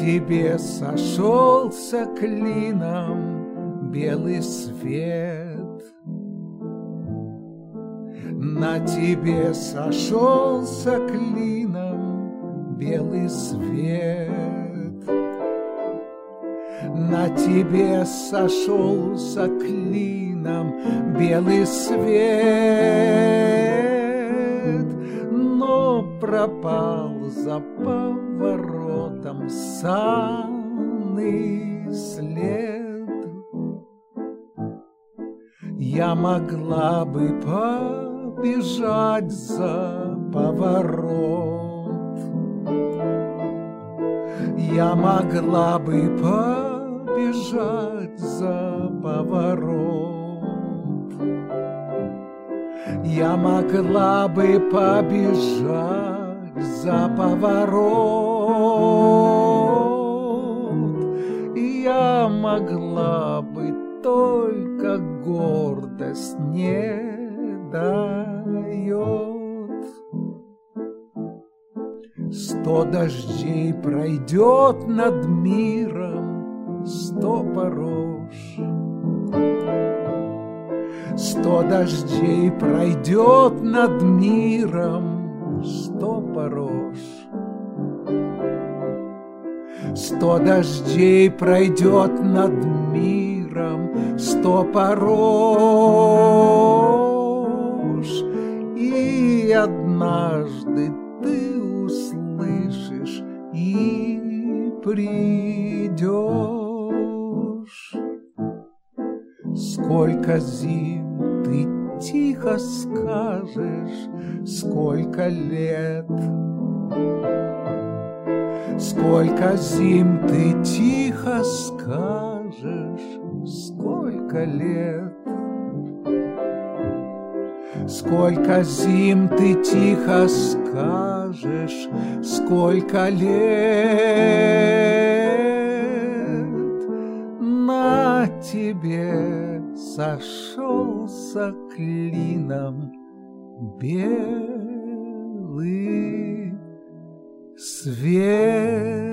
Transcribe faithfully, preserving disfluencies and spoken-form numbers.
тебе сошелся клином белый свет, на тебе сошелся клином белый свет, на тебе сошелся клином белый свет, но пропал за поворотом санный след. Я могла бы побежать за поворот, я могла бы побежать за поворот, я могла бы побежать за поворот, я могла бы, только гордость не дает. Сто дождей пройдет над миром, сто порош, сто дождей пройдет над миром, сто порош, сто дождей пройдет над миром, сто порош, и однажды ты услышишь и придешь. Сколько зим ты тихо скажешь, сколько лет, сколько зим ты тихо скажешь, сколько лет, сколько зим ты тихо скажешь, сколько лет. На тебе сошелся клином белый свет.